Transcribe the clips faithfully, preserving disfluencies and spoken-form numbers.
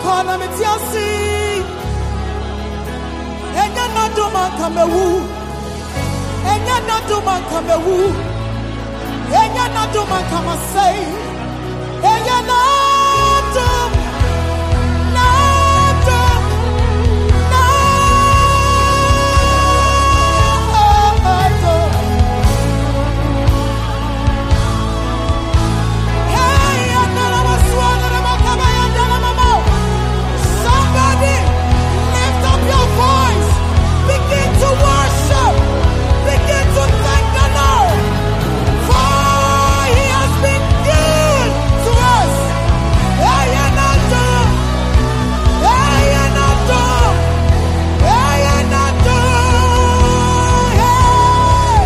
Konamitiasi. Enya naduma kamewu. Enya naduma kamewu. Enya naduma kamasei. Enya nadum. Nadum. Nadum. Hey, andalama swanalama kabaya andalama. Somebody lift up your voice. Begin to worship. Begin to thank the Lord. For He has been good to us. Hey, anadum. Hey, anadum. Hey, anadum. Hey.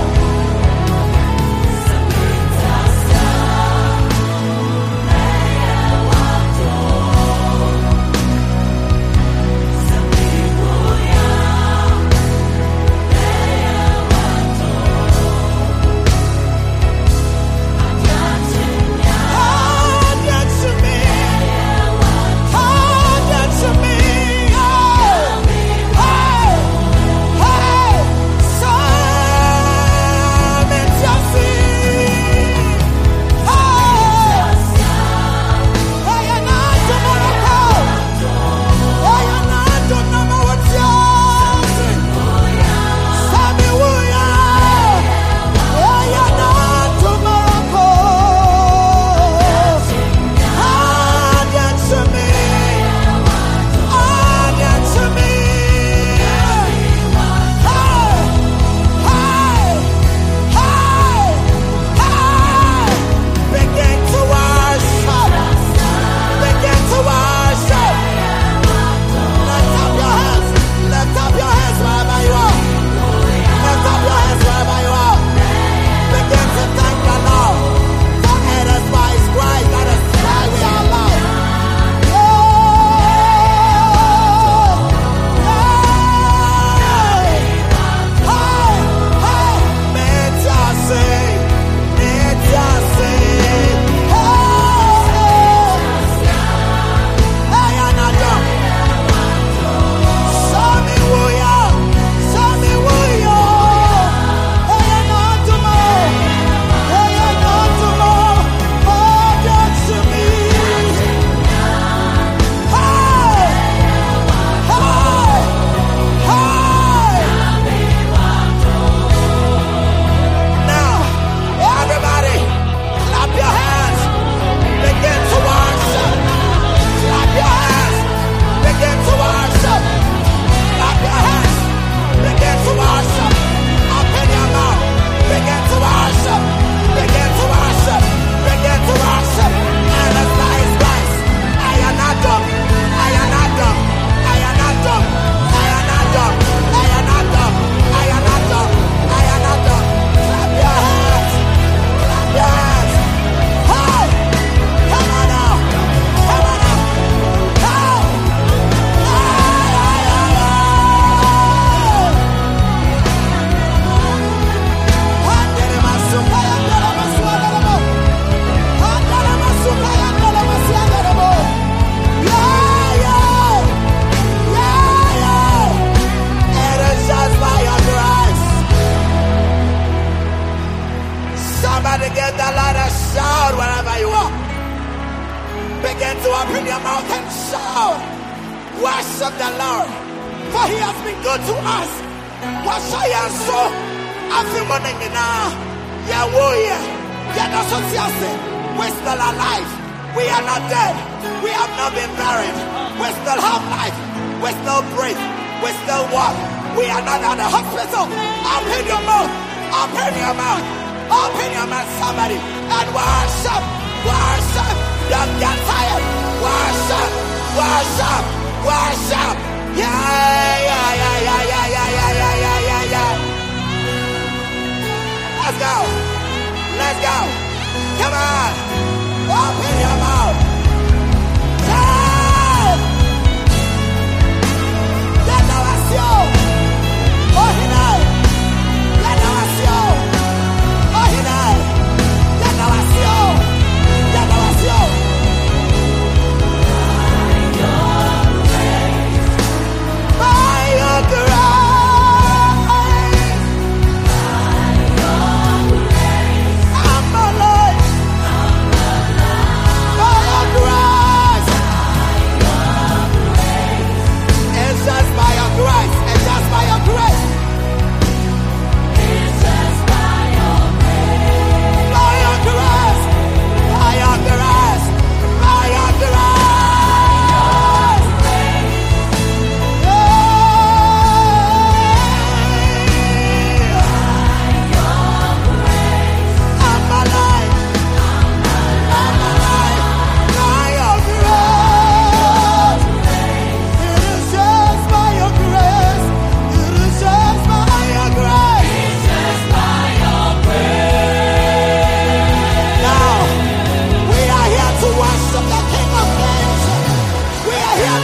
Begin to open your mouth and shout. Worship the Lord, for He has been good to us. Worship Him so. Every morning now, Yahweh, we're still alive. We are not dead. We have not been buried. We still have life. We still breathe. We still walk. We are not at the hospital. Open your mouth. Open your mouth. Open your mouth, somebody, and worship. Worship. Don't get tired. Worship. Worship. Worship. Yeah, yeah, yeah, yeah, yeah, yeah, yeah, yeah, yeah, yeah, yeah. Let's go. Let's go. Come on. Open your mouth. Shout. Let us go. Oh, he knows. Let us go. Oh, he knows. Let us go. Let us